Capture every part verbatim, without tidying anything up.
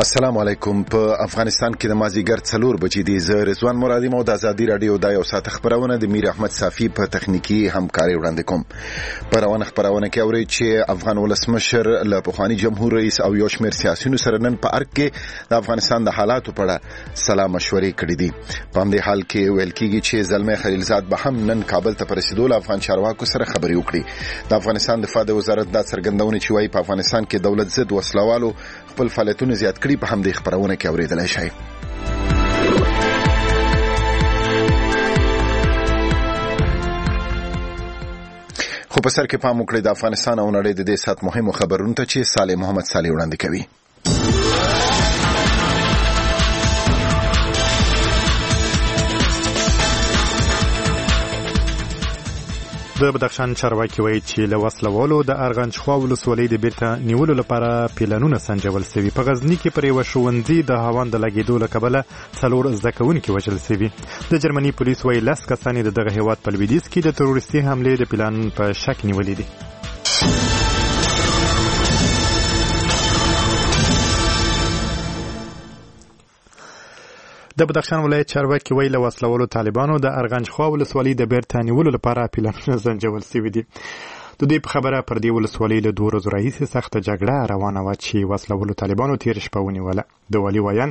السلام علیکم. په افغانستان کې د مازیګر څلور بجې دي. زه رضوان مرادي مو د ازادي رادیو د یو ساعت خبرونه د میر احمد صافي په تخنیکی همکاري وړاندې کوم. په روانه خبرونه کې اوري چې افغان ولسمشر له پخوانی جمهور رئیس او یو شمېر سیاسيونو سره نن په ارګ کې د افغانستان د حالاتو په اړه سلا مشورې کړې دي. په همدې حال کې ویل کېږي چې زلمي خلیلزاد به هم نن کابل ته پرسیدو له افغان چارواکو سره خبرې وکړي. د افغانستان دفاع د وزارت د څرګندونې چې وايي په افغانستان کې دولت ضد وسلوالو خپل فعالیتونه زیات کړي. په همدې خبرونه کې اوریدلای شئ. خو په سر کې پام وکړئ د افغانستان او نړۍ د دې سات مهمو خبرونو ته چې صالح محمد صالح وړاندې کوي. د بدخشان چارواکي وایي چې له وسلوالو د ارغندچخوا ولسوالۍ د بیرته نیولو لپاره پلانونه سنجول شوي. په غزني کې پر یوه ښوونځي د هاوان د لګېدو له کبله څلور زده کوونکي وژل شوي. د جرمني پولیس وایي لس کسان د دغه هیواد په لویدیځ کې د تروریستي حملې د پلان په شک نیولي دي. د بدخشان ولایت چارواکي وایي له وسلوالو طالبانو د ارغندچخوا ولسوالۍ د بیرته نیولو لپاره پلانونه سنجول شوي دي. د دې په خبره پر دې ولسوالۍ له دوه ورځو راهیسې سخته جګړه روانه وه چې وسلوالو طالبانو تېره شپه ونیوله. د والي ویان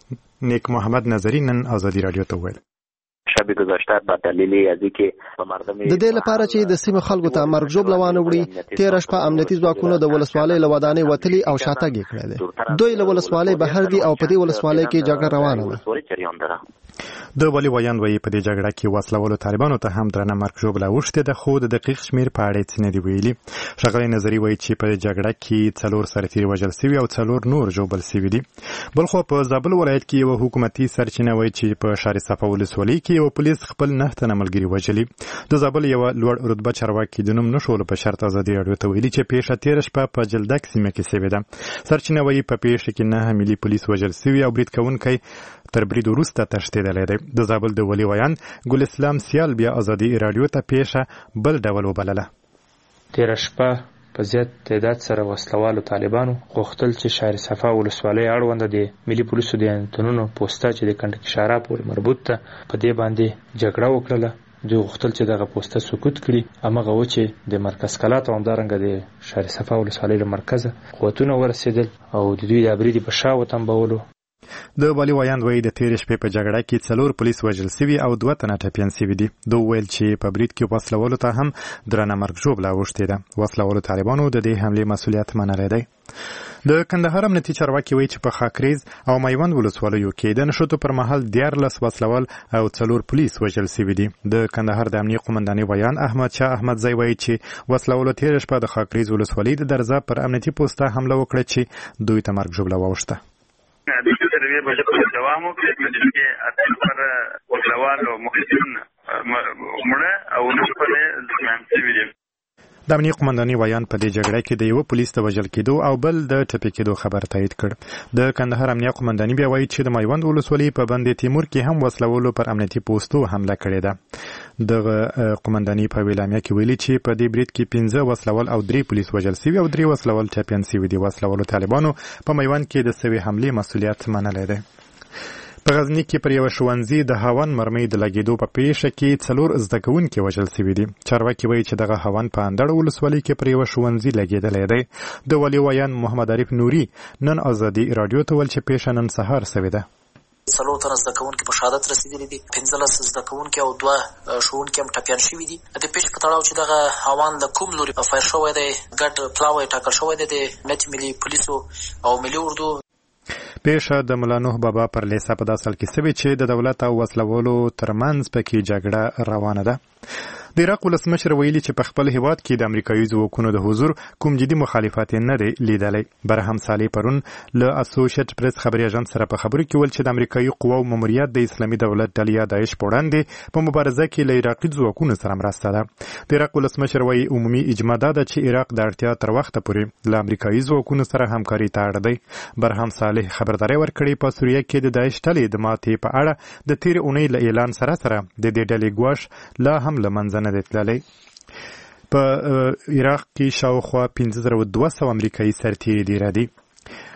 نیک محمد نظري نن ازادي رادیو ته وویل شب گذشته به دلیل از اینکه مردم د دې لپاره چې د سیمه خلکو ته مرګ ژوبله وانه وړي تېره شپه امنیتي ځواکونو د ولسوالۍ له ودانۍ وتلي او شاتګ یې کړی دی. دوی له ولسوالۍ بهر دي او په دې ولسوالۍ کې جګړه روانه ده. د والي ویان وایي په دې جګړه کې وسلوالو طالبانو ته هم درنه مرګ ژوبله اوښتې ده، خو د دقیق شمېر په اړه یې نه دي ویلي. ښاغلی نظري وایي چې په جګړه کې څلور سرتیري وژل شوي او څلور نور ژوبل شوي دي. بلخو په زابل ولایت کې یوه حکومتي سرچینه وایي چې په شار صفا ولسوالۍ کې یوه پولیس خپل نه تنه ملګري وژلي. د زابل یوه لوړ رتبه چارواکي د نوم نشولو په شرط ازادي راډیو ته ویلي چې پیښه تېره شپه په جلدک سیمه کې شوې ده. سرچینه وایي په پیښه کې نهه ملي پولیس وژل شوي او برید کوونکی تر برید وروسته تښتېدلی دی. د زابل د ولي ویان ګل اسلام سیال بیا ازادي راډیو ته پیښه بل ډول وبلله. تېره شپه په زیات تعداد سره وسلوالو طالبانو غوښتل چې شار صفا ولسوالۍ اړونده د ملي پولیسو د انتنونو پوسته چې د کنډک شارا پورې مربوط ده په دې باندې جګړه وکړله. دوی غوښتل چې دغه پوسته سقوط کړي. همغه و چې د مرکز کلات او همدارنګه د شار صفا ولسوالۍ له مرکزه قوتونه ورسېدل او د دوی د برید په شا وتنبولو. د والي ویان وایي د تېرې شپې په جګړه کې څلور پولیس وژل شوي او دوه تنه ټپیان شوي دي. دوی ویل چې په برید کې وسلوالو ته هم درنه مرګ ژوبله اوښتې ده. وسلوالو طالبانو د دې حملې مسؤلیت منلی دی. د کندهار امنیتي چارواکي وایي چې په خاکریز او میوند ولسوالیو کې د نښتو پر مهال دیارلس وسلوال او څلور پولیس وژل شوي دي. د کندهار د امنیه قومندانۍ ویان احمد شاه احمدزی وایي چې وسلوالو تېره شپه د خاکریز ولسوالۍ د درزا پر امنیتي پوسته حمله وکړه چې دوی ته مرګ ژوبله واوښته. د دې سروې په ډول دوام وکړي چې اصل پر وسلوالو مخالفین مړه او نو په ځمام شوي دي. د امنیه قومندانۍ ویان په دې جګړه کې د یو پولیس د وژل کېدو او بل د ټپي کېدو خبر تایید کړ. د کندهار امنیه قومندانۍ بیا وایي چې د میوند ولسوالۍ په بند تیمور کې هم وسلوالو پر امنیتي پوستو حمله کړې ده. دغه قومندانۍ په ویلامیا کې ویلي چې په دې برید کې پنځه وسلوال او درې پولیس وژل شوي او درې وسلوال ټپیان شوي دي. وسلوالو طالبانو په میوند کې د شوې حملې مسؤلیت منلی دی. په غزني کې پر یوه ښوونځي د هاون مرمۍ د لګېدو په پیښه کې څلور زده کوونکي وژل شوي دي. چارواکي وایي چې دغه هاون په اندړ ولسوالۍ کې پر یوه ښوونځي لګېدلی دی. د والي ویان محمد عارف نوري نن ازادي راډیو ته ویل چې پیښه نن سهار شوې ده. څلور تنه زده کوونکي په شهادت رسېدلي دي، پنځلس زده کوونکي او دوه ښوونکي هم ټپیان شوي دي. د پیښې په تړاو چې دغه هاون د کوم لوري فایر شوی دی ګډ پلاوی ټاکل شوی دی د امنیت ملي پولیسو او ملي اردو. پیښه د ملا نوح بابا پر لیسه په داسل کې شوې چې د دولت او وسلوالو ترمنځ پکې جګړه روانه ده. د عراق ولسمشر ویلي چې په خپل هیواد کې د امریکایي ځواکونو د حضور کوم جدي مخالفت نه دی لیدلی. برهم صالح پرون له اسوسییټ پریس خبري اژانس سره په خبرو کې ویل چې د امریکایي قواو ماموریت د اسلامي دولت ډلې یا داعش په وړاندې په مبارزه کې له عراقي ځواکونو سره مرسته ده. د عراق ولسمشر وایي عمومي اجماع ده چې عراق د اړتیا تر وخته پورې له امریکایي ځواکونو سره همکاري ته اړ دی. برهم صالح خبرداری ورکړې په سوریه کې د داعش ډلې د ماتې په اړه د تېرې اونۍ له اعلان سره سره د دې ډلې ګواښ لا هم له منځه نه دی تللی. په عراق کې شاوخوا پنځه زره دوه سوه امریکایي سرتیري دېره دي.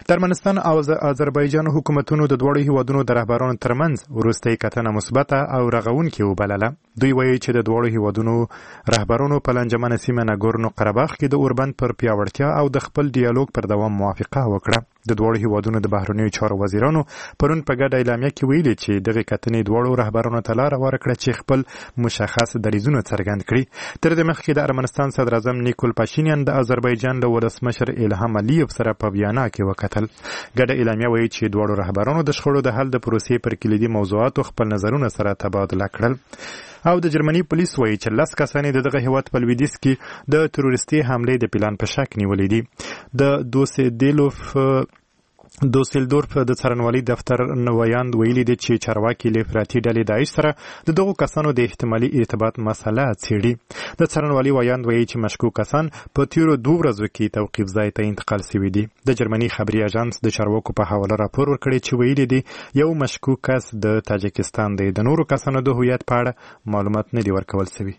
د ارمنستان او آذربایجان حکومتونو د دوړو هیوادونو د رهبرانو ترمنځ وروستۍ کتنه مثبته او رغونکې وبلله. دوی وایي چې د دوړو هیوادونو رهبرانو په لنجمنه سیمه ناګورنو قرهباغ کې د اوربند پر پیاوړتیا او د خپل ډیالوګ پر دوام موافقه وکړه. د دوړو هیوادونو د بهرنیو چارو وزیرانو پرون په ګډه اعلامیه کې ویلي چې دغه کتنې دوړو رهبرانو ته لاره ورکړه چې خپل مشخص دریځونه څرګند کړي. تر دې مخکې د ارمنستان صدر اعظم نیکول پاشینیان د آذربایجان له ولسمشر الهام الیف سره په ویانا کې وکتل. ګډه اعلامیه وایي چې دوړو رهبرانو د شخړو د حل د پروسې پر کلیدي موضوعاتو خپل نظرونه سره تبادله کړل. او د جرمني پولیس وایي چې لس کسان د دغه هیواد په لویدیځ کې د تروریستي حملې د پلان په شک نیولې دي. د دوسیلدورف دوسیلدورف د څارنوالۍ دفتر ویاند ویلي دي چې چارواکي له افراطي ډلې داعش سره د دغو کسانو د احتمالي ارتباط مسله څېړي. د څارنوالۍ ویاند وایي چې مشکوک کسان په تیرو دوه ورځو کې توقیف ځای ته انتقال شوي دي. د جرمني خبري اژانس د چارواکو په حواله راپور ورکړی چې ویلي دي یو مشکوک کس د تاجکستان دی. د نورو کسانو د هویت په اړه معلومات نه دي ورکول شوي.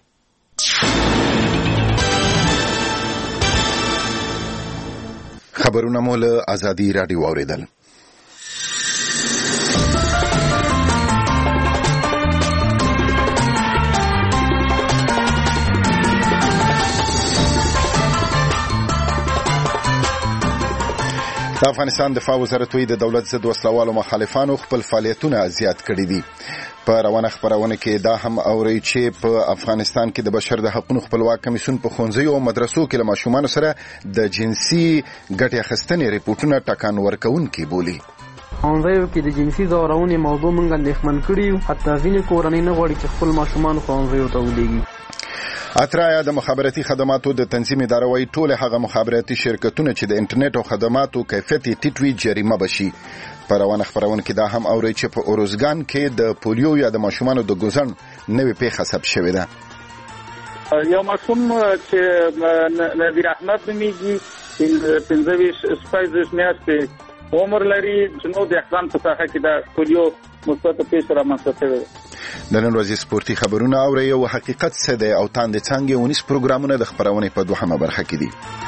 خبرونه مو له ازادي راډیو اوریدل. د افغانستان دفاع وزارت وی د دولت ضد وسلوالو مخالفانو خپل فعالیتونه زیات کړي دي. په روانه خبرونه کې دا هم اوري چې په افغانستان کې د بشر د حقوقو خپلواک کمیسیون په ښوونځیو او مدرسو کې له ماشومانو سره د جنسي ګټې اخیستنې ریپورتونه ټکان ورکوونکي بولي. ښوونځیو کې د جنسي ځورونې موضوع موږ اندېښمن کړي یو. حتی ځینې کورنۍ نه غواړي چې خپل ماشومان ښوونځیو ته ولېږي. اترایا د مخابراتي خدماتو د تنظیم اداره وایي ټول هغه مخابراتي شرکتونه چې د انټرنیټ او خدماتو کیفیت ټیټ وي جریمه بشي. په روانه خبرونه کې دا هم اوري چې په اوروزګان کې د پولیو یا د ماشومانو د ګوزن نوې پیښه ثبت شوې ده. یو ماشوم چې نذیر احمد نومیږي پنځه ویشت شپږ میاشتې عمر لري چې نو د احسان په ساحه کې د پولیو مثبت پیښه رامنځته شوې ده. د نن ورځې سپورتي خبرونه اوري او حقیقت څه دی او تاند څنګه ونیس پروګرامونه د خبرونه په دوهمه برخه کې دي.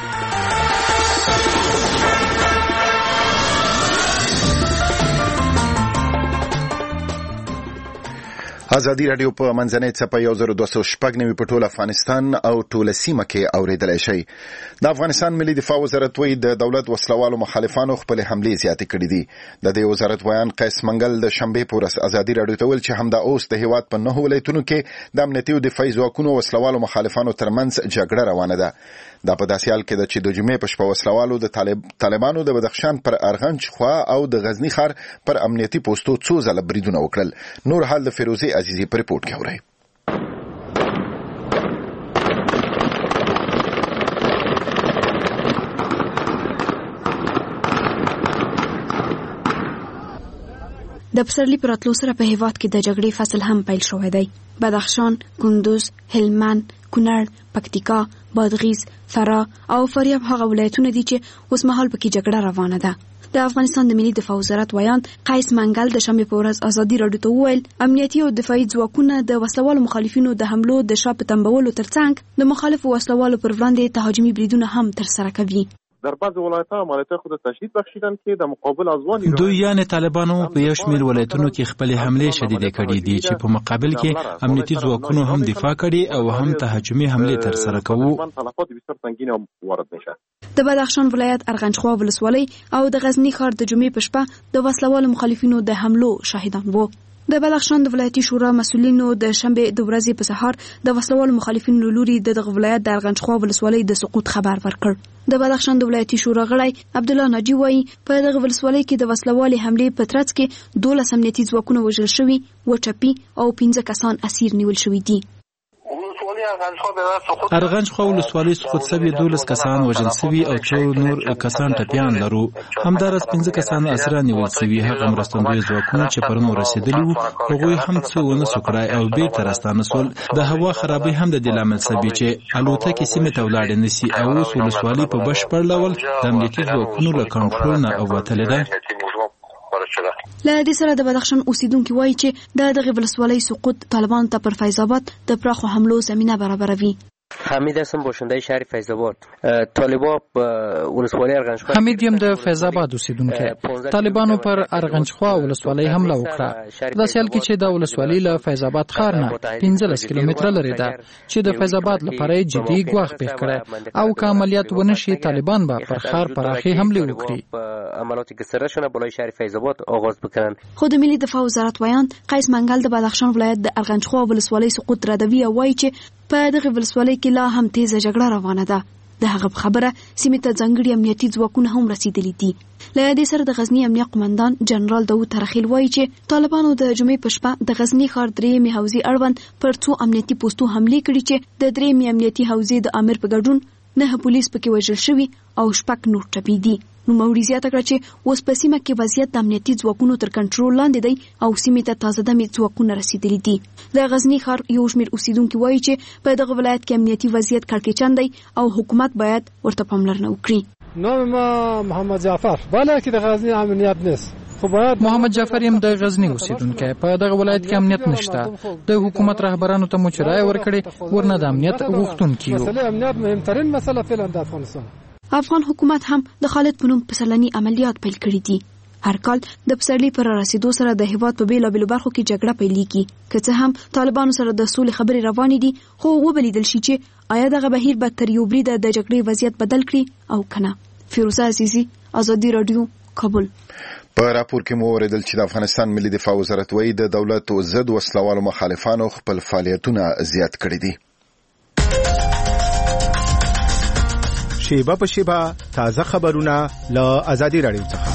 ازادي راډیو په منځنۍ څپه یو زر دوه سوه شپږ نوي په ټول افغانستان او ټوله سیمه کې اوریدلی شي. د افغانستان ملي دفاع وزارت وایي د دولت وسلوالو مخالفانو خپل حملې زیاتې کړي دي. د دې وزارت بیان قیس منګل د شنبې په ورځ ازادي راډیو ته ویل چې همدا اوس د هیواد په نهو ولایتونو کې د امنیتي او دفاعي ځواکونو وسلوالو مخالفانو ترمنځ جګړه روانه ده. دا په داسې حال کې ده چې د جمعې په شپه وسلوالو د طالب طالبانو د بدخشان پر ارغنج خوا او د غزنی ښار پر امنیتي پوسټو څو ځله بریدونه وکړل. نور حال د فیروزي عزیزي په ریپورت کې اورئ. د پسرلي پر راتلو سره په هیواد کې د جګړې فصل هم پیل شوی دی. بدخشان، کندوز، هلمند، کونړ، پکتیکا، بادغیس، فراه او فاریاب هغه ولایتونه دي چې اوس مهال پکې جګړه روانه ده. د افغانستان د ملي دفاع وزارت ویان قیس منګل د شنبې په ورځ ازادي راډیو ته وویل امنیتي او دفاعي ځواکونه د وسلوالو مخالفینو د حملو د شا په تنبولو ترڅنګ د مخالفو وسلوالو پر وړاندې تهاجمي بریدونه هم ترسره کوي. در بعض ولایت‌ها مالته خود تشدید بخشیدن که در مقابل ازوان دوی یعنی طالبانو په یو شمېر ولایتونو کې خپل حمله شدیده کړې دي چې په مقابل کې امنیتي ځواکونو هم دفاع کړي او هم تهاجمي حمله ترسره کوي. د بدخشان ولایت ارغنجخوا ولسوالۍ او د غزنی ښار د جمعې په شپه د وسلوالو مخالفینو د حملو شاهدان وو. د بلخشان د ولایتي شورا مسؤلینو د شنبې د ورځې په سهار د وسلوالو مخالفینو لوري د دغه ولایت د ارغنجخوا ولسوالۍ د سقوط خبر ورکړ. د بلخشان د ولایتي شورا غړی عبدالله ناجی وایي په دغه ولسوالۍ کې د وسلوالي حملې په ترڅ کې دولس امنیتي ځواکونه وژل شوي، وچپي او پنځه کسان اسیر نیول شوي دي. ارغنجخوا ولسوالۍ سقوط شوي دولس کسان وژل شوي او څو نور کسان ټپیان لرو. همداراز پنځه کسان اسیران نیول شوي. هغه مرستندوی ځواکونه چې پرون ورسېدلي وو هغوی هم څه ونه سو کړای او بیرته راستانه سول. د هوا خرابۍ هم د دې لامل شوي چې الوتکې سیمې ته ولاړې نشي او اوس ولسوالۍ په بشپړ ډول د امنیتي ځواکونو له کنټرول نه ووتلې ده. له دې سره د بدخشان اوسیدونکو وایي چې د دغه ولسوالۍ سقوط طالبان ته پر فیض آباد د پراخو حملو زمينه برابروي. حمید هستم، باشنده شهر فیض آباد. طالبان ولسوالۍ ارغندخوا. حمید یم د فیض آباد اوسیدونکی. طالبانو پر ارغندخوا ولسوالۍ حمله وکړه. د سیال کې چې د ولسوالۍ له فیض آباد ښار نه پنځلس کیلومتره لري ده چې د فیض آباد لپاره جدي ګواښ پیښ کړی او که عملیات ونشي طالبان به پر ښار پراخي حمله وکړي. عملیات گسترده شونه بالای شهر فیض آباد آغاز بکنن. خود ملي دفاع وزارت ویان قیس منګل د بدخشان ولایت د ارغندخوا ولسوالۍ سقوط ردوي او وایي چې په دغه ولسوالۍ کې لا هم تیزه جګړه روانه ده. د هغه خبره سیمې ته ځانګړي امنیتي ځواکونه هم رسیدلي دي. له دې سره د غزنی امنیه قومندان جنرال داوود ترخیل وایي چې طالبانو د جمعې په شپه د غزنی ښار درېیمې حوزې اړوند پر څو امنیتي پوسټو حملې کړي چې د درېیمې امنیتي حوزې د امیر په ګډون نه پولیس پکې وژل شوي او شپږ نور ټپي دي. نوموړي زیاته کړه چې اوس په سیمه کې وضعیت د امنیتي ځواکونو تر کنټرول لاندې دی او سیمې ته تازه دمې ځواکونه رسیدلي دي. د غزنی ښار یو شمېر اوسیدونکي وایي چې په دغه ولایت کې امنیتي وضعیت کړکېچن دی او حکومت باید ورته پاملرنه وکړي. نام ما محمد جعفر، بالا کې د غزنی امنیت نیست. محمد جعفر یم د غزنی اوسیدونکی. په دغه ولایت کې امنیت نشته. د حکومت رهبرانو ته مو چې رایه ورکړې ورنه د امنیت غوښتونکي یو. مسله امنیت مهمترین مسله فعلا د افغانستان. افغان حکومت هم د خالد په نوم پسرلني عملیات پیل کړي دي. هر کال د پسرلي پر رسیدو سره د هیواد په بیلابیلو برخو کې جګړه پیلېږي. که څه هم طالبانو سره د سولې خبرې روانې دي خو وبلیدل شي چې آیا دغه بهیر به تر یو بریده د جګړې وضعیت بدل کړي او کنه. فیروزه عزیزی، آزادي رادیو، کابل. په راپور کې مو اوریدل چې د افغانستان ملي دفاع وزارت وایي د دولت ضد وسلوالو مخالفانو خپل فعالیتونه زیات کړي دي. شیبه په شیبه تازه خبرونه له آزادي رادیو څخه.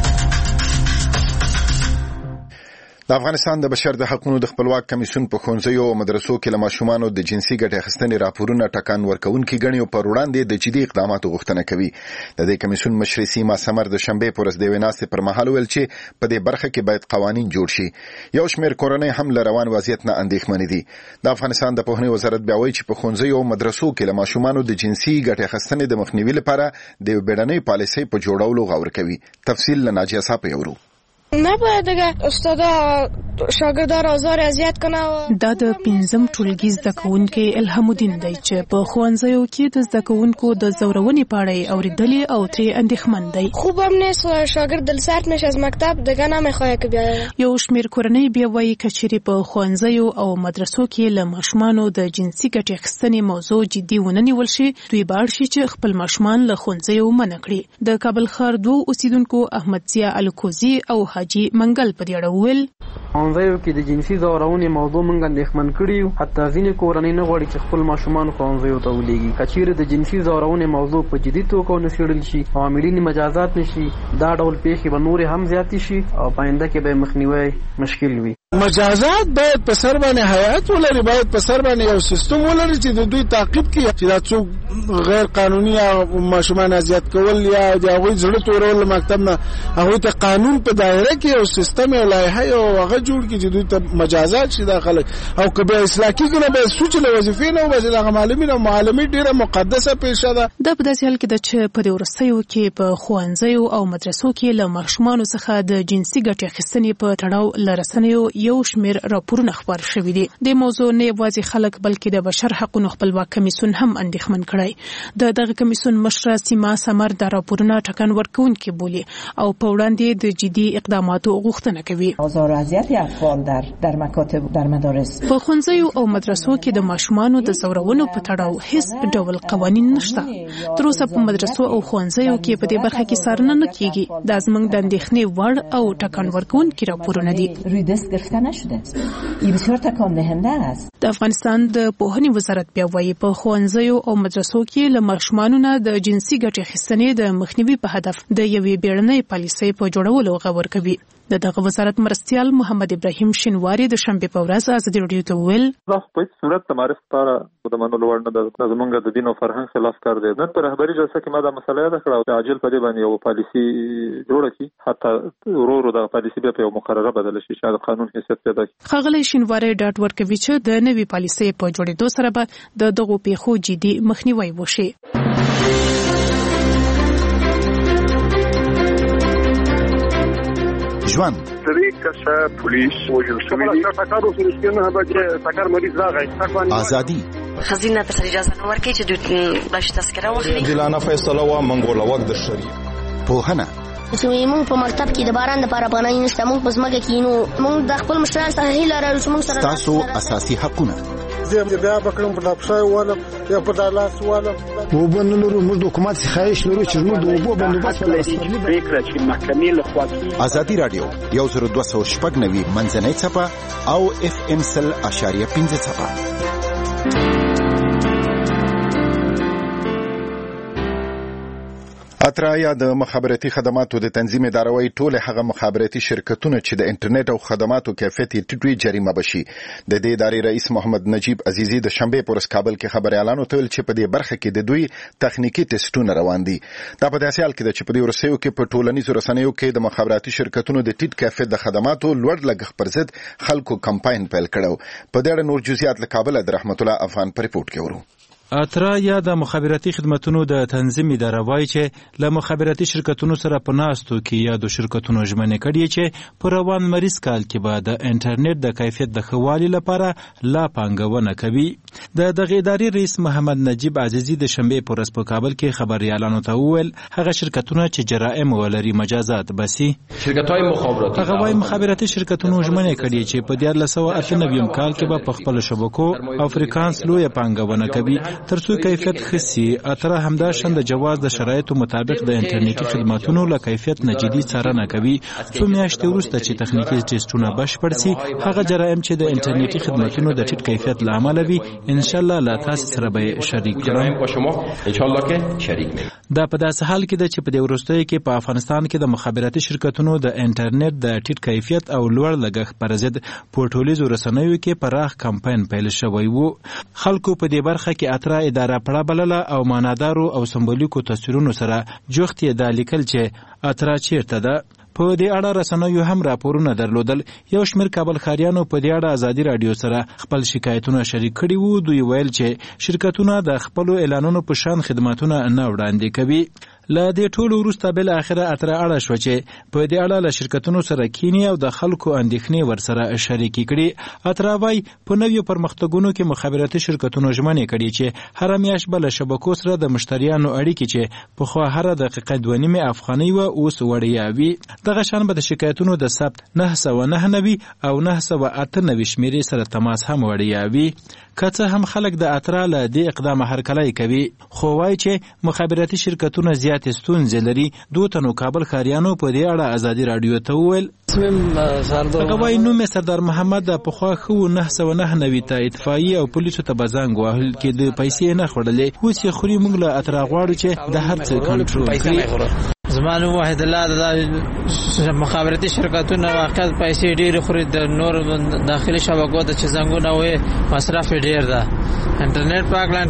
د افغانستان د بشر د حقوقو د خپلواک کمیسیون په ښوونځیو او مدرسو کې له ماشومانو د جنسي ګټې اخیستنې راپورونه ټکان ورکوونکي ګڼي او پر وړاندې د جدي اقداماتو غوښتنه کوي. د دې کمیسیون مشر سیما سمر د شنبې په ورځ د یوې ناستې پر مهال ویل چې په دې برخه کې باید قوانین جوړ شي. یو شمېر کورنۍ هم له روان وضعیت نه اندېښمنې دي. د افغانستان د پوهنې وزارت بیا وایي چې په ښوونځیو او مدرسو کې له ماشومانو د جنسي ګټې اخیستنې د مخنیوي لپاره د یو بیړنۍ پالیسۍ په جوړولو غور کوي. تفصیل له ناجیه صاحب یورو. نباید دیگه استادا شاگردان آزار اذیت کنه. دا د پنځم ټولګي زده کوونکی الهام الدین دی چې په ښوونځیو کې د زده کوونکو د زورونې په اړه اوریدلې او ترې اندېښمن دی. خوبم نیست شاگرد دلسرد نشه از مکتب دیگه نمیخواد که بیاید. یو شمېر کورنۍ بیا وایي که چیرې په ښوونځیو او مدرسو کې له ماشومانو د جنسي ګټې اخیستنې موضوع جدي ونه نیول شي دوی به اړ شي چې خپل ماشومان له ښوونځیو منع کړي. د کابل ښار دوو اوسیدونکو احمد ضیا الکوزي او حاجي منګل په دې اړه وویل ښوونځیو کې د جنسي ځورونې موضوع موږ اندېښمن کړي یو. حتی ځینې کورنۍ نه غواړي چې خپل ماشومان ښوونځیو ته ولېږي. که چیرې د جنسي ځورونې موضوع په جدي توګه ونه څېړل شي او عاملین مجازات نشي دا ډول پیښې به نورې هم زیاتې شي او په آینده کې به مخنیوی مشکل وي. مجازات باید په سر باندې حیات ولري، باید په سر باندې یو سیستم ولري چې د دوی تعقیب کړي چې دا څوک غیر قانوني ماشومان اذیت کول یا د هغوی زړه تورول مکتب نه هغوی ته قانون په دایره کې یو سیستم یو لایحه یو هغه جوړ کړي چې دوی ته مجازات شي داخله او که به اصلاح کېږي نه به سوچ له وظیفې نه وباسي. دغه معلمین او معلمې ډېره مقدسه پیشه ده. دا په داسې حال کې ده چې په دې وروستیو کې په ښوونځیو او مدرسو کې له ماشومانو څخه د جنسي ګټې اخیستنې په تړاو له رسنیو یو شمېر راپورونه خپاره شوي دي. د موضوع نه یوازې خلک بلکې د بشر حقوقو خپلواک کمیسیون هم اندېښمن کړی. د دغه کمیسیون مشره سیما سمر د راپورونه ټکان ورکوونکي بولي او په وړاندې د جدي اقداماتو غوښتنه کوي. آزار و اذیت اطفال در در مکاتب در مدارس په ښوونځیو او مدرسو کې د ماشومانو د زورونو په تړاو هیڅ ډول قوانین نشته. تر اوسه په مدرسو او ښوونځیو کې په دې برخه کې څارنه نه کیږي. دا زموږ د اندېښنې وړ او ټکان ورکوونکي راپورونه دي. روی دست گرفته نشده است. این بسیار تکان دهنده است. د افغانستان د پوهنې وزارت بیا وایي په ښوونځیو او مدرسو کې له ماشومانو نه د جنسي ګټې اخیستنې د مخنیوي په هدف د یوې بیړنۍ پالیسۍ په جوړولو غور کوي. د دغه وزارت مرستیال محمد ابراهیم شینواری د شنبې په ورځ ازادي رادیو ته وویل دا په هیڅ صورت د معرف لپاره د منلو وړ نه ده. زمونږ د دین او فرهنګ خلاف کار دی. نن په رهبري جلسه کې ما دا مسله یاده کړه او عاجل په دې باندې یو پالیسي جوړه کړي حتی ورو ورو دا پالیسي بیا په یو مقرره بدل شي چې د قانون حیثیت پیدا کړي. ښاغلی شینواری ډاډ ورکوي چې د نوې پالیسۍ په جوړېدو سره به د دغو پیښو جدي مخنیوی وشي. ژوند طریقه پولیس وجل شوی دی. ازادي خزینه ته اجازه نه ورکړي چې دوی باندې تذکره واخلي. دلانه فیصله وا منګول وخت د شریک پوهنه چې موږ په مکتب کې د باران لپاره پناه نشته، موږ په ځمکه کې نو موږ د خپل مشرانو څخه هیله لرو چې موږ سره تاسو اساسي حقونه زه بیا بکرم په داپښای والا یا په دالاس والا و بنلو موږ د حکومت خواهش لرو چې موږ د اوبو بندوبست فکر چې محکمې له خوا ازادي رادیو یو زر دوه سوه شپږ نوي منځنۍ څپه او اف ام سل اشاریه پنځه څپه. اترا یا د مخابراتي خدماتو د تنظیم ادارهوي ټول هغه مخابراتي شرکتونه چې د انټرنیټ او خدماتو کیفیت یې ټیټ وي جریمه بشي. د دې ادارې رئیس محمد نجیب عزیزی د شنبه پر کابل کې خبري اعلان وکړ چې په دې برخه کې د دوی تخنیکی ټیسټونه روان دي. دا په داسې حال کې چې په دې ورسېو کې په ټولنیزو رسنیو کې د مخابراتي شرکتونو د ټیټ کیفیت د خدماتو لوړ لګښت پر ضد خلکو کمپاین پیل کړو. په دې اړه نور جزئیات له کابل د رحمت الله افغان په ریپورت کې ورو. اترا یا د مخابراتي خدماتو د تنظیم اداره وایي چې له مخابراتي شرکتونو سره په ناستو کې یا د شرکتونو ژمنې کړي چې په روان مریض کال کې به د انټرنیټ د کیفیت د ښه والي لپاره لا پانګونه کوي. د دغه ادارې رئیس محمد نجیب عزیزی د شنبه په ورځ په کابل کې خبري اعلان وکړ هغه شرکتونه چې جرائم ولري مجازات بسي. شرکت‌های مخابراتی هغه وايي مخابراتي شرکتونو ژمنې کړي چې په دیارلس سوه اته نوي کال کې به په خپل شبکو او فریکانس لوی پانګونه کوي ترڅو کیفیت خسي. اترا همدا شند جواز د شرایطو مطابق د انټرنیټي خدماتونو له کیفیت نجدي څارنه کوي. څو میاشتې وروسته چې تخنیکی ټیسټونه بشپړ شي هغه جرایم چې د انټرنیټي خدماتونو د ټیټ کیفیت له امله وي ان شاء الله لا تاسو سره به شریک جرایم با شما ان شاء الله کې شریک مي. دا په داسې حال کې ده چې په دې وروستیو کې په افغانستان کې د مخابراتي شرکتونو د انټرنیټ د ټیټ کیفیت او لوړ لګښت پر ضد په ټولیزو رسنیو کې پراخ کمپاین پیل شوی وو. خلکو په دې برخه کې اترا اداره پړه بلله او معنادارو او سمبولیکو تصویرونو سره جوخت یې دا لیکل چې اترا چیرته ده. په دې اړه رسنیو هم راپورونه درلودل. یو شمېر کابل ښاریانو په دې اړه ازادي رادیو سره خپل شکایتونه شریک کړي وو. دوی ویل چې شرکتونه د خپلو اعلانونو په شان خدماتونه نه وړاندې کوي. له دې ټولو وروسته بل اخره اترا اړه شو چې په دې اړه له شرکتونو سره کینی او د خلکو اندېښنې ورسره شریکې کړي. اترا وايي په نویو پرمختګونو کې مخابراتي شرکتونو ژمنې کړي چې هر میاشت به له شبکو سره د مشتریانو اړیکې چې پخوا هره دقیقه دوه نیمې افغانۍ وه اوس وړیا وي. دغه شان به د شکایتونو د ثبت نه سوه نهه نوي او نه سوه اته نوي شمېرې سره تماس هم وړیا وي. که څه هم خلک د اترا له دې اقدامه هرکلی کوي خو وایي چې مخابراتي شرکتونه زیاتې ستونزې لري. دوه تنو کابل ښاریانو په دې اړه ازادي رادیو ته وویل. هغه وایي نوم یې سردار محمد پخوا ښه و نه سوه نهه نوي ته اطفایي او پولیسو ته به زنګ وهل کې د پیسې نه خوړلې. اوس یې خوري موږ له اترا غواړو چې د هر څه کنټرول کړي. زما نوم واحد الله د مخابراتي شرکتونو واقعیت پیسې ډېرې خوري. د نور داخلي شبکو ته چې زنګونه وي مصرف ډېر ده. انټرنیټ پاکله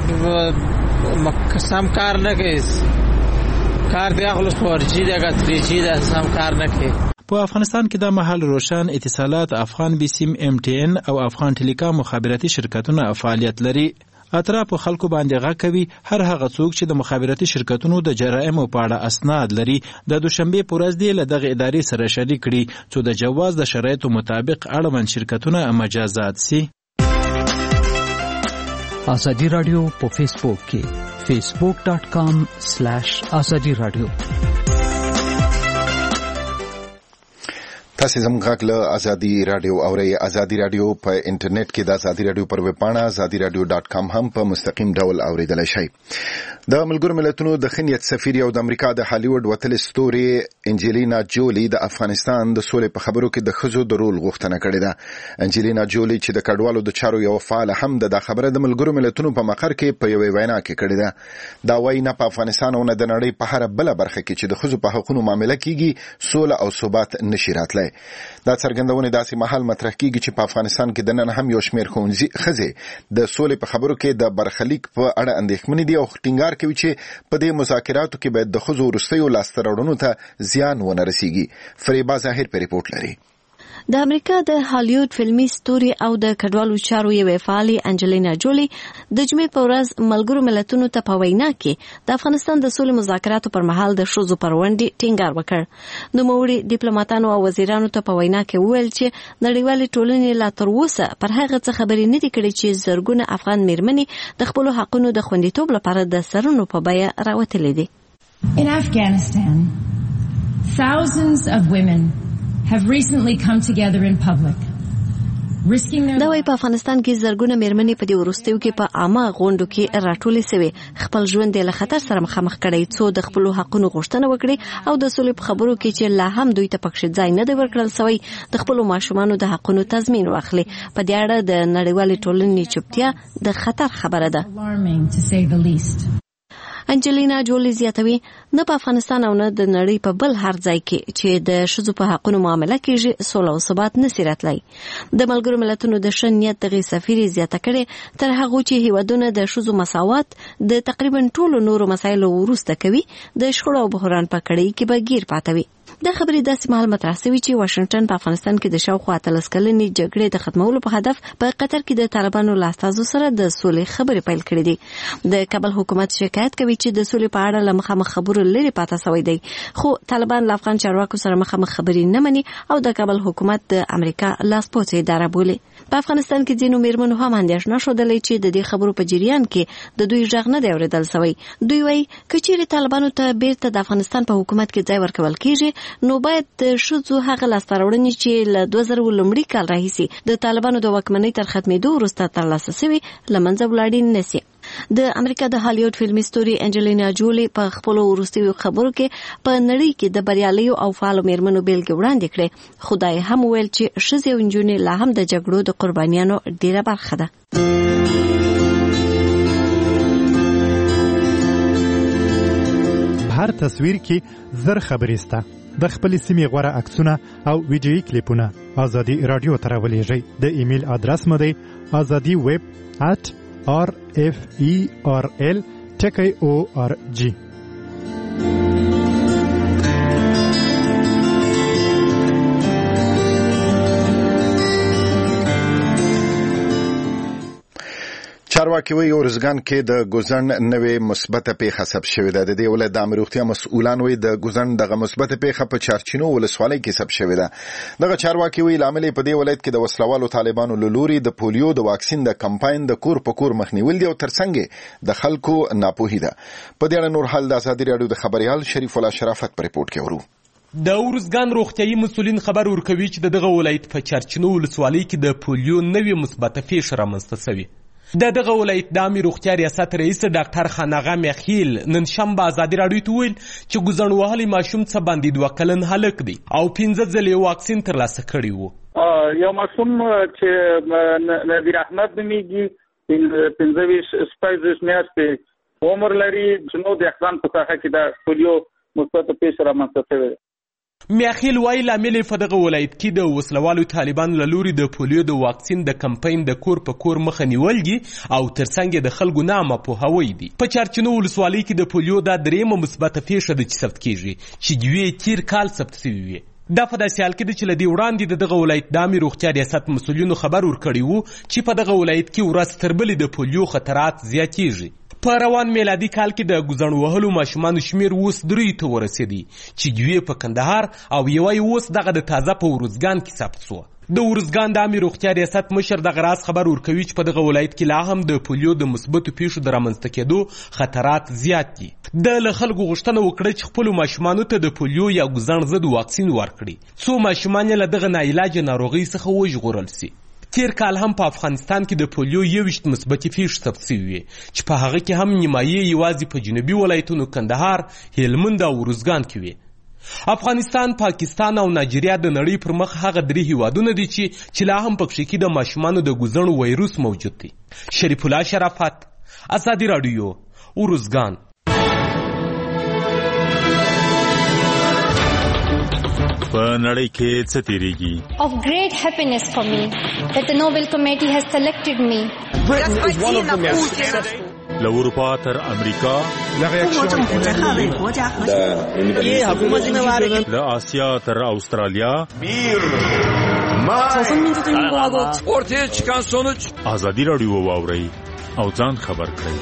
انټرنیټ سم کار نه کوي. کار دی اخلص فور جی دا کا تری جی دا سم کار نه کوي. په افغانستان کې د محل روشن اتصالات، افغان بیسیم، ام ټي ان او افغان ټیلیکام مخابراتي شرکتونه فعالیت لري. اترا په خلکو باندې غږ کوي هر هغه څوک چې د مخابراتي شرکتونو د جرائمو په اړه اسناد لري د دوشنبه په ورځ دی له دغه ادارې سره شریک کړي چې د جواز د شرایطو مطابق اړوند شرکتونه مجازات سي. ازادي رادیو په فیسبوک کې facebook dot com slash azadi radio. تاسو زموږ غږ له ازادي رادیو اورئ. ازادي رادیو په انټرنیټ کې د ازادي رادیو پر ویب پاڼه ازادي رادیو ډاټ کام هم په مستقیم ډول اوریدلای شئ. د ملګرو ملتونو د خنیت سفیر او د امریکا د هالیوډ وتل ستوري انجلینا جولی د افغانستان د سولې په خبرو کې د ښځو د رول غوښتنه کړې ده. انجلینا جولی چې د کډوالو د چارو یو فعال هم ده د خبره د ملګرو ملتونو په مقر کې په یوې وینا کې کړې ده. دا وایي نه په افغانستان او نه د نړۍ په هر بل برخه کې چې د ښځو په حقوقو معامله کیږي سوله او ثبات نشي راتلی. دا څرګندونه داسې مهال مطرح کیږي چې په افغانستان کې د نن هم یو شمېر ښځې د سولې په خبرو کې د برخلیک په اړه اندېښمنې دي او ټینګار کوي چې په دې مذاکراتو کې باید د ښځو وروستیو لاسته راوړنو ته زیان ونه رسیږي. فریبا ظاهر په ریپورت لري. د امریکا د هالیوډ فلمي ستوري او د کډوالو چارو یوې فعالې انجلینا جولی د جمعې په ورځ ملګرو ملتونو ته په وینا کې د افغانستان د سولې مذاکراتو پر مهال د ښځو پر ونډې ټینګار وکړ. نوموړي ډیپلوماټانو او وزیرانو ته په وینا کې وویل چې نړیوالې ټولنې لا تر اوسه پر هغه څه خبرې نه دي کړې چې زرګونه افغان میرمنې د خپلو حقونو د خوندیتوب لپاره د سرونو په بیه راوتلې دي. In Afghanistan, thousands of women have recently come together in public. دا وای په افغانستان کې زرګونه میرمنې په دې وروستیو کې په عامه غونډو کې راټولې شوې، خپل ژوند له خطر سره مخامخ کړی څو د خپل حقونو غوښتنه وکړي او د سولې په خبرو کې چې لا هم دوی ته پکښ ځای نه دی ورکړل شوی د خپل ماشومانو د حقونو تضمین واخلي. په دې اړه د نړیوالې ټولنې چوپتیا د خطر خبره ده. انجلینا جولی زیاتوي نه په افغانستان او نه د نړۍ په بل هر ځای کې چې د ښځو په حقونو معامله کېږي سوله او ثبات نشي راتلی. د ملګرو ملتونو د ښه نیت دغې سفیرې زیاته کړې تر هغو چې هیوادونه د ښځو مساوات د تقریبا ټولو نورو مسایلو وروسته کوي د شخړو او بحران په کړۍ کې به ګیر پاته وي. دا خبرې داسې مهال مطرح شوې چې واشنگټن په افغانستان کې د شاوخوا اتلس کلنې جګړې د ختمولو په هدف په قطر کې د طالبانو له استازو سره د سولې خبرې پیل کړې دي. د کابل حکومت شکایت کوي چې د سولې په اړه له مخامخ خبرو لرې پاته شوی دی، خو طالبان له افغان چارواکو سره مخامخ خبرې نه مني او د کابل حکومت د امریکا لاسپوڅې اداره بولي. په افغانستان کې ځینو میرمنو هم اندېښنه ښودلې چې د دې خبرو په جریان کې د دوی غږ نه دی اورېدل شوی. دوی وایي که چیرې طالبانو ته بیرته د افغانستان په حکومت کې ځای ورکول کېږي نو باید د ښځو هغه لاسته راوړنې چې له دوه زره لومړي کال راهیسې د طالبانو د واکمنۍ تر ختمېدو وروسته ترلاسه شوي له منځه ولاړې نه سي. د امریکا د هالیوډ فلمي ستوري انجلینا جولی په خپلو وروستیو خبرو کې په نړۍ کې د بریالیو او فعالو میرمنو بیلګې وړاندې کړې. خدای هم ویل چې ښځې او نجونې لا هم د جګړو د قربانیانو ډیره برخه ده. هر تصویر کې زر خبرې سته. د خپل سیمې غوره عکسونه او ویډیویي کلیپونه ازادي رادیو ته راولېږئ. د ایمیل ادرس مو دی ازادي ویب at r f e r l ټکی o r g. چارواکي وایي ارزګان کې د ګوزن نوې مثبته پیښه ثبت شوې ده. د دې ولایت د عامه روغتیا مسؤلان وایي د ګوزن دغه مثبته پیښه په چارچینو ولسوالۍ کې ثبت شوې ده. دغه چارواکي وایي لامل په دې ولایت کې د وسلوالو طالبانو له لوري د پولیو د واکسین د کمپاین د کور په کور مخنیول دي او ترڅنګ د خلکو ناپوهي ده. په دې اړه نور حال د ازادي رادیو د خبريال شریف الله شرافت په ریپورت کې ورو. د ورزګان روغتيایي مسؤلین خبر ورکوي چې دغه ولایت په چارچینو ولسوالۍ کې د پولیو نوې مثبته پیښه رامنځته شوې. د دغه ولایت د عامه روغتیا ریاست رئیس ډاکټر خاناغه میخیل نن شنبه ازادي رادیو ته ویل چې ګوزن وهلي ماشوم څه باندې دوه کلن هلک دی او پنځه ځلې واکسین ترلاسه کړی وو. یو ماشوم چې نذیر احمد نومیږي پنځه ویشت شپږ میاشتې عمر لري جنو د احسان په ساحه کې د پولیو مثبته پیښه رامنځته شوې. میاخیل وای لامل په دغه ولایت کې د وسلوالو طالبان له لوري د پولیو د واکسین د کمپاین د کور په کور مخه نیول دي او ترڅنګ د خلکو نامه پوهاوی دي. په چارچینو ولسوالۍ کې د پولیو د دریمه مثبته پیښه د ثبت کیږي چې دوی تیر کال ثبت شوی وي. دا په داسې حال کې د چې لدی وړاندې د دغه ولایت د عامه روغتیا ریاست مسؤلینو خبر ورکړی وو چې په دغه ولایت کې ورځ تر بلې د پولیو خطرات زیاتېږي. په روان میلادي کال کې د ګوزن وهلو ماشومانو شمیر اوس درې ته ورسېدی چې دوی په کندهار او یوه اوس دغه د تازه په ورزګان کې ثبت شو. د ورزګان د عامه روغتیا ریاست مشر دغه راز خبر ورکوي چې په دغه ولایت کې لا هم د پولیو د مثبتو پیښو د رامنځته کېدو خطرات زیات دي. د له خلکو غوښتنه وکړه چې خپلو ماشومانو ته د پولیو یا ګوزن ضد واکسین ورکړي څو ماشومان له دغه ناعلاجه ناروغۍ څخه وژغورل شي. تیر کال هم په افغانستان کې د پولیو یوویشت مثبتې پیښې ثبت شوې وې چې په هغه کې هم نیمایي یوازې په جنوبي ولایتونو کندهار، هلمند او ارزګان کې وې. افغانستان، پاکستان او نایجیریا د نړۍ پر مخ هغه درې هیوادونه دي چې چې لا هم پکښې کې د ماشومانو د ګوزن وایروس موجود دی. شریف الله شرافت، ازادي رادیو، ارزګان. په نړۍ کې څه تیریږي؟ Of great happiness for me that the Nobel Committee has selected me. له اروپا تر امریکا، له آسیا تر استرالیا، Sosun minutun bagot. Ortaya çıkan sonuç. Azadi Radio واورئ او ځان خبر کړئ.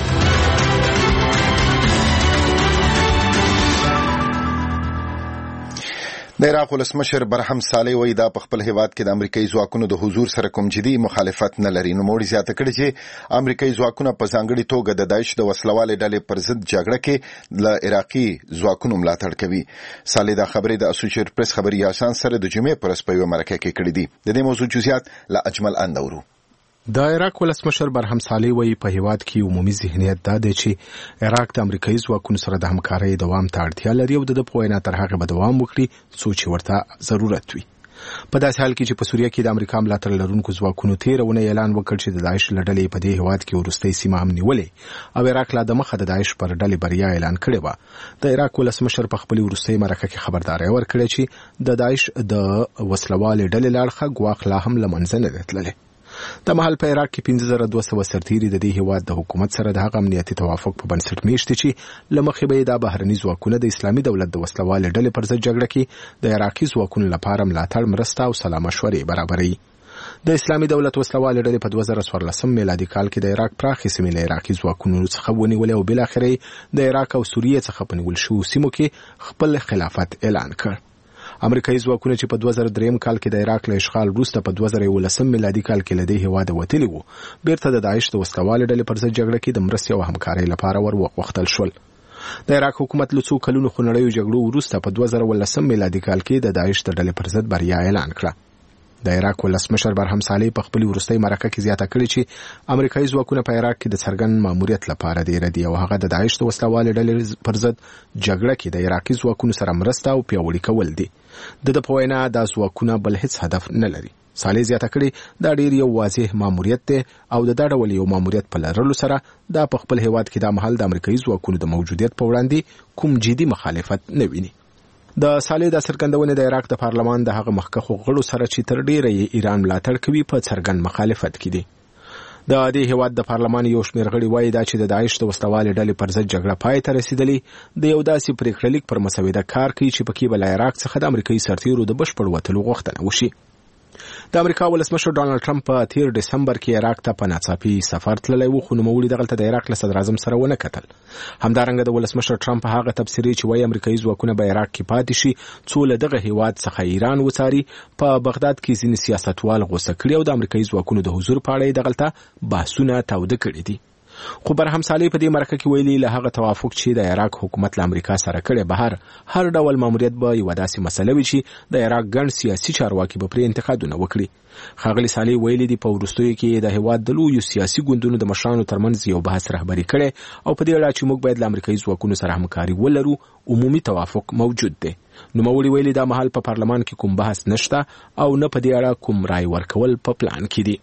د عراق ولسمشر برهم صالح وایي دا په خپل هیواد کې د امریکایي ځواکونو د حضور سره کوم جدي مخالفت نه لري. نو موړي زیاته کړي چې امریکایي ځواکونه په ځانګړي توګه د داعش د وسلوالې ډلې پر ضد جګړه کې له عراقي ځواکونو ملاتړ کوي. صالح دا خبرې د اسوسییټډ پریس خبري اسان سره د جمعې پر ورځ په یوه مرکه کې کړې دي. د دې موضوع جزئیات له اجمل اندورو. د عراق ولسمشر برهم صالح وایي په هیواد کې عمومي ذهنیت دا دی چې عراق د امریکایي ځواکونو سره د همکارۍ دوام ته اړتیا لري او د په وینا تر هغه به دوام وکړي څو چې ورته ضرورت وي. په داسې حال کې چې په سوریه کې د امریکا ملاتړ لرونکو ځواکونو تیرونه اعلان وکړ چې د داعش له ډلې په دې هیواد کې وروستۍ سیمه هم نیولې او عراق لا د مخه د داعش پر ډلې بریا اعلان کړې وه. د عراق ولسمشر په خپل وروستۍ مرکه کې خبرداري ورکړه چې د داعش د وسلوالې ډلې لاړخه ګواښ لا هم له منځه نه دی تللی. د مهال په عراق کې پنځه زره دوه سوه سرتیري د دې هیواد د حکومت سره د هغه امنیتي توافق په بنسټ میشتي چې له مخې به یې دا بهرني ځواکونه د اسلامي دولت د وسلوالې ډلې پر ضد جګړه کې د عراقي ځواکونو لپاره ملاتړ مرسته او سلا مشورې برابروي. د اسلامي دولت وسلوالې ډلې په دوه زره څوارلسم میلادي کال کې د عراق پراخې سیمې له عراقي ځواکونو څخه ونیولې او بالاخره د عراق او سوریې څخه په نیول شوو سیمو کې خپل خلافت اعلان کړ. امریکایي ځواکونه چې په دوه زره درې کال کې د عراق له اشغال وروسته په دوه زره یولسم میلادي کال کې له دې هیواده وتلي وو بیرته د داعش د وسلوالې ډلې پر ضد جګړه کې د مرستې او همکارۍ لپاره ور وغوښتل شول. د عراق حکومت له څو کلونو خونړیو جګړو وروسته په دوه زره اوولسم میلادي کال کې د داعش د ډلې پر ضد بریا اعلان کړه. د عراق ولسمشر برهم صالح په خپل وروستۍ مرکه کې زیاته کړې چې امریکایي ځواکونه په عراق کې د څرګند ماموریت لپاره دی ردي او هغه د داعش د وسلوالې ډلې پر ضد جګړه کې د عراقي ځواکونو سره مرسته او پیاوړي کول دي. د په وینا دا ځواکونه بل هیڅ هدف نه لري. صالح زیاته کړې دا ډیر یو واضح ماموریت دی او د دا ډول یو ماموریت په لرلو سره دا په خپل هیواد کې د محل د امریکایي ځواکونو د موجودیت په وړاندې کوم جدي مخالفت نه ویني. د صالح د څرګندونې د عراق د پارلمان د هغه مخکښو غړو سره چې تر ډیره یې ایران ملاتړ کوي په څرګند مخالفت کې دي. د دې هیواد د پارلمان یو شمېر غړي وایي دا چې د داعش د وسلوالې ډلې پر ضد جګړه پای ته رسیدلې د یو داسې پریکړه لیک پر مسوده کار کوي چې پکې به له عراق څخه د امریکایي سرتیرو د بشپړ وتلو غوښتنه وشي. د امریکا ولسمشر ډانلډ ټرمپ په تیر دسمبر کې عراق ته په ناڅاپي سفر تللی و خو نوموړي دغلته د عراق له صدر اعظم سره ونه کتل. همدارنګه د ولسمشر ټرمپ هغه تبصرې چې وایي امریکایي ځواکونه به عراق کې پاتې شي څو له دغه هیواد څخه ایران وڅاري په بغداد کې ځینې سیاستوال غوسه کړي او د امریکایي ځواکونو د حضور په اړه دغلته بحثونه تاوده کړي دي. خو برهم صالح په دې مرکه کې ویلي له هغه توافق چې د عراق حکومت له امریکا سره کړی بهر هر ډول ماموریت به یو داسې مسله وي چې د عراق ګڼ سیاسي چارواکي به پرې انتقادونه وکړي. ښاغلي صالح ویلي دي په وروستیو کې د هیواد د لویو سیاسي ګوندونو د مشرانو ترمنځ یو بحث رهبري کړی او په دې اړه چې موږ باید له امریکایي ځواکونو سره همکاري ولرو عمومي توافق موجود دی. نوموړي ویلي دا مهال په پارلمان کې کوم بحث نشته او نه په دې اړه کوم رای ورکول په پلان کې دي.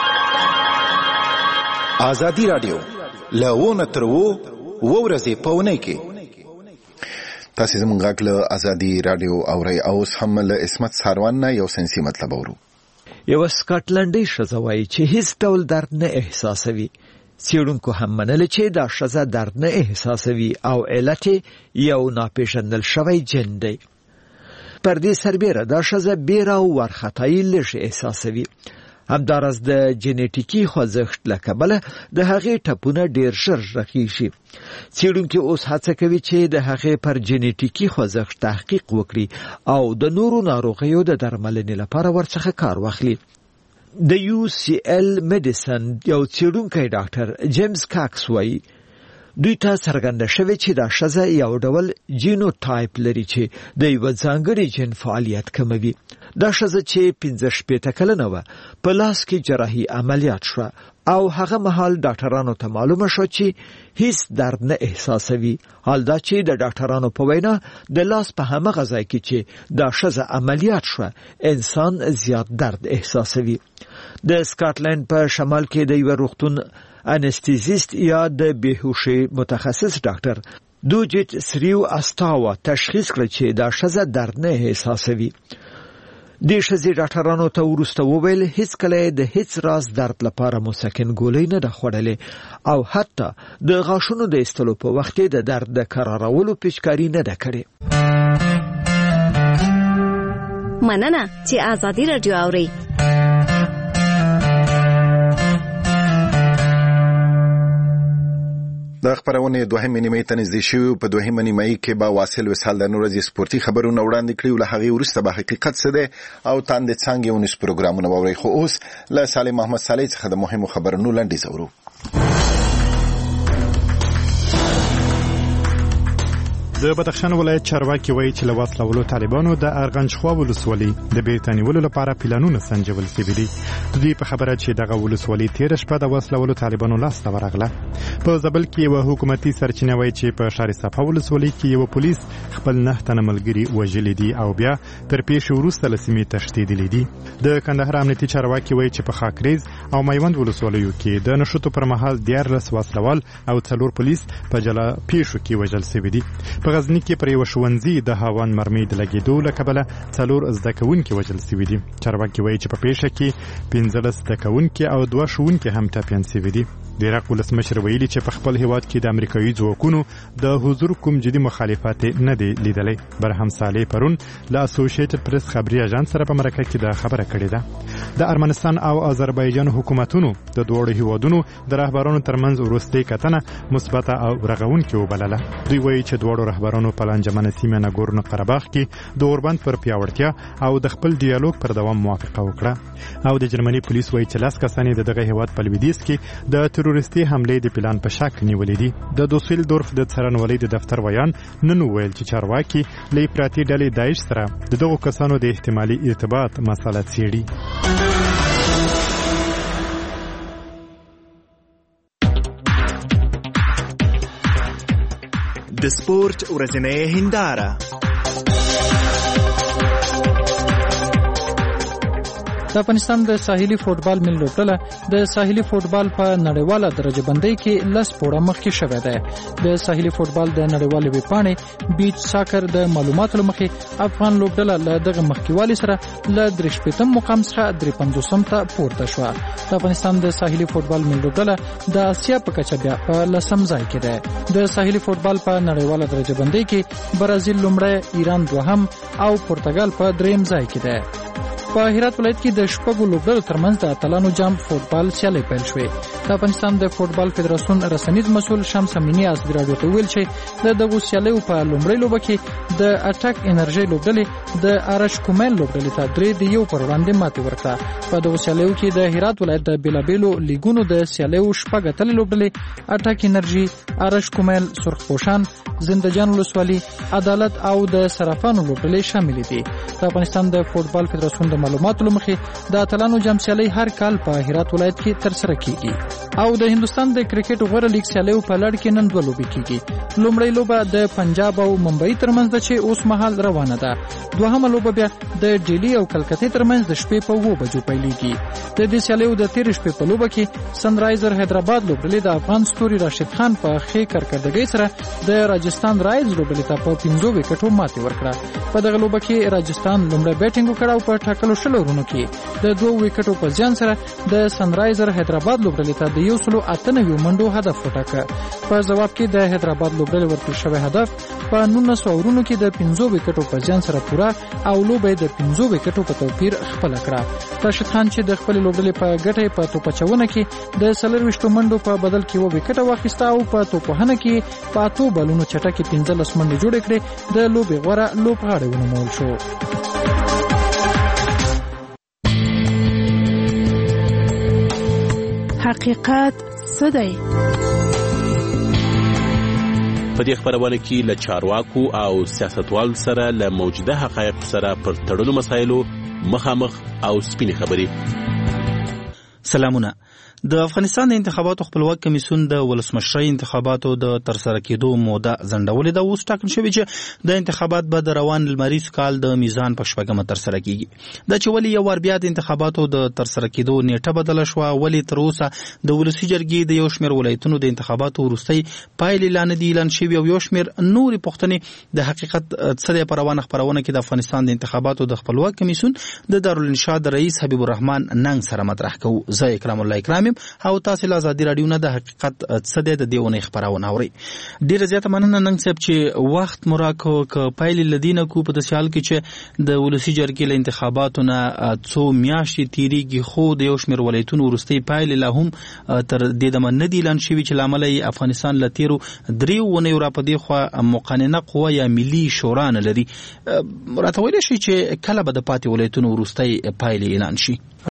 ازادي رادیو لونه تر وو ورځې پونه کې تاسو زموږ غږ له ازادي رادیو اوري او هم له اسمت ساروان نه یو سنسي مطلب اورو. یو سکاټلنډي ښځه وایي چې هیڅ ډول درد نه احساسوي. څېړونکو هم منله چې دا ښځه درد نه احساسوي او علت یو ناپېژندل شوی جن دی. پر دې سربیره دا ښځه بیره او وارخطایي لږ احساسوي. همدارس د جنیټیکي خوځښت له کبله د هغې ټپونه ډېر ژر رغېږي. څېړونکي اوس هڅه کوي چې د هغې پر جنیټیکي خوځښت تحقیق وکړي او د نورو ناروغیو د درملنې لپاره ورڅخه کار واخلي. د یو سی ایل میډیسن یو څېړونکی ډاکټر جیمز کاکس وایي دوی ته څرګنده شوې چې دا ښځه یو ډول جینوټایپ لري چې د یوه ځانګړي جن فعالیت کموي. دا ښځه چې پنځه شپېته کلنه وه په لاس کې جراحي عملیات شوه او هغه مهال ډاکټرانو ته معلومه شوه چې هیڅ درد نه احساسوي. حال دا چې د ډاکټرانو په وینا د لاس په همغه ځای کې چې دا ښځه عملیات شوه انسان زیات درد احساسوي. د سکاټلند په شمال کې د یوه روغتون انستیزیست یا د بیهوشي متخصص ډاکټر دوجیت سریو استاوا تشخیص کړ چې دا ښځه درد نه احساسوي. د ښځې ډاکټرانو ته وروسته وویل هیڅ کله د هیڅ راز درد لپاره مسکن ګولۍ نه ده خوړلې او حتی د غاښونو د ایستلو په وخت کې د درد د کرارولو پیچکاري نه ده کړې. مننه چې آزادي رادیو اورئ. د خبرونه دوهمه نیمه ته نږدې شوی. په دوهمه نیمه کې به واصل وسال د نورځي سپورتي خبرونه وړاندې کړي. له هغه وروسته به حقیقت څه ده او تاند څنګه ونس پروګرامونه ووري. خو اوس له سالم محمد صالح څخه د مهمو خبرونو لاندې زورو. د بدخشان ولایت چارواکي وایي چې له وسلوالو طالبانو د ارغنجخوا ولسوالۍ د بیرته نیولو لپاره پلانونه سنجول شوي دي. دوی په خبره چې دغه ولسوالۍ تېره شپه د وسلوالو طالبانو لاسته ورغله. په زابل کې یوه حکومتي سرچینه وایي چې په ښار صفا ولسوالۍ کې یو پولیس خپل نه تنه ملګري وژلي دي او بیا تر پیښې وروسته له سیمې تښتېدلي دي. د کندهار امنیتي چارواکي وایي چې په خاکریز او میوند ولسوالیو کې د نښتو پر مهال دیارلس وسلوال او څلور پولیس په جلا پیښو کې وژل شوي دي. په غزنی کې پر یو ښوونځي د هاوان مرمۍ د لګېدو له کبله څلور زده کوونکي وژل شوي دي. چارواکي وایي چې په پیښه کې پنځلس زده کوونکي او دوه ښوونکي هم ټپیان شوي دي. د عراق ولسمشر ویلي چې په خپل هیواد کې د امریکایي ځواکونو د حضور کوم جدي مخالفت نه دی لیدلی. برهم صالح پرون له اسوسییټډ پریس خبري اژانس سره په مرکه کې د خبره کړې ده. د ارمنستان او آذربایجان حکومتونو د دوړو هیوادونو د رهبرانو ترمنځ وروستۍ کتنه مثبته او رغونکې وبلله. دوی وایي چې دوړو رهبرانو په لانجمنه سیمه ناګورنو قرهباغ کې د اوربند پر پیاوړتیا او د خپل ډیالوګ پر دوام موافقه وکړه. او د جرمني پولیس وایي چې لاس کسانې د دغه هیواد په لویدیځ کې د تروریستي حملې د پلان په شک نیولې دي. د دوسیلدورف د څارنوالۍ د دفتر ویان نن وویل چې چارواکي له افراطي ډلې داعش سره د دغو کسانو د احتمالي ارتباط مسله څېړي. د سپورت ورځنۍ هنداره. د افغانستان د ساحلي فوټبال ملي لوبډله د ساحلي فوټبال په نړیواله درجه بندۍ کې لس پوړه مخکې شوې ده. د ساحلي فوټبال د نړیوالې ویبپاڼې بیچ ساکر د معلوماتو له مخې افغان لوبډله له دغه مخکېوالي سره له درې شپېتم مقام څخه درې پنځوسم ته پورته شوه. د افغانستان د ساحلي فوټبال ملي لوبډله د اسیا په کچه بیا په لسم ځای کې ده. د ساحلي فوټبال په نړیواله درجه بندۍ کې برازیل لومړی، ایران دوهم او پرتګال په دریم ځای کې ده. په هرات ولایت کې د شپږو لوبډلو ترمنځ د اتلانو جام فوټبال سیالۍ پیل شوې. د افغانستان د فوټبال فدراسیون رسنیز مسؤل شمس امینی ازدی راډیو ته ویل چې د دغو سیالیو په لومړۍ لوبه کې د اټک انرژي لوبډلې د آرش کومل لوبډلې ته درې د یو پر وړاندې ماتې ورکړه. په دغو سیالیو کې د هرات ولایت د بیلابیلو لیګونو د سیالیو شپږ اتلې لوبډلې اټک انرژي، آرش کومل، سرخپوشان، زنده‌جان ولسوالي، عدالت او د صرافانو لوبډلې شامل دي. د افغانستان د فوټبال فدراسیون د معلوماتو لمخې د اتلانو جام سیالۍ هر کال په هرات ولایت کې ترسره کیږي. او د هندستان د کرکټ غوړه لیګ سیالیو په لړ کې نن دوه لوبې کیږي. لومړی لوبه د پنجاب او ممبئی ترمنځ ده چې اوس مهال روانه ده. دوهمه لوبه بیا د ډیلی او کلکتې ترمنځ د شپې په اووه بجو پیلېږي. د دې سیالیو د تېرې شپې په لوبه کې سنرایزر حیدرآباد لوبډلې د افغان ستوري راشد خان په ښې کارکردګۍ سره د راجستان رایلز لوبډلې ته په پنځو وکټو ماتې ورکړه. په دغه لوبه کې راجستان لومړی بیټینګ وکړ او په ټاکلو شلو ورونو کې د دوه وکټو په زیان سره د سنرایزر حیدرآباد لوبډلې ته د یو سلو اته نوي منډو هدف وټاکه. په جواب کې د حیدرآباد لوبډلې ورکړل شوی هدف په نولس ورونو کې د پنځو وکټو په زیان سره پوره او لوبه د پنځو وکټو په توپیر خپل کړه. راشد خان چې د خپل لوبډلې په ګټه په توپچونه کې د څلورويشت منډو په بدل کې و وکټه واخیسته او په توپوهنه کې په اتو بالونو چټکې پنځلس منډې جوړې کړې. د لوبې غوړه لوبغاړی ونومول شو. حقیقت څه دی؟ په دې خبرونه کې له چارواکو او سیاستوالو سره له موجوده حقایقو سره پر تړلو مسایلو مخامخ او سپینې خبرې. سلامونه. د افغانستان د انتخاباتو خپلواک کمیسیون د ولسمشرۍ انتخاباتو د ترسره کېدو موده ځنډولې ده. اوس ټاکل شوې چې د انتخابات به د روان لمریز کال د میزان په شپږمه ترسره کېږي. دا چې ولې یو وار بیا د انتخاباتو د ترسره کېدو نیټه بدله شوه، ولې تر اوسه د ولسي جرګې د یو شمېر ولایتونو د انتخاباتو وروستۍ پایلې لا نه دي اعلان شوي، او یو شمېر نورې پوښتنې د حقیقت څه دی په روانه خپرونه کې د افغانستان د انتخاباتو د خپلواک کمیسیون د دارالانشا د رئیس حبیب الرحمن ننګ سره مطرح کوو. زه اکرام الله اکرام او تاسو له ازادي رادیو نه د حقیقت څه د دیونه خبرونه اوري. ډیره زیاته مننه نن صاحب چې وخت مراکو ک پایل لدینه کو په سیال کې چې د ولسی جرګې له انتخاباتو نه څو میاشتې تیریږي خو د یو شمېر ولایتونو وروستي پایل له هم تر دې د من ندی لان شوی چې لامل افغانستان له تیرو دریو ونې را پدې خو مقننه قوه یا ملي شورا نه لري. راته ویل شي چې کله به د پاتې ولایتونو وروستي پایل اعلان شي.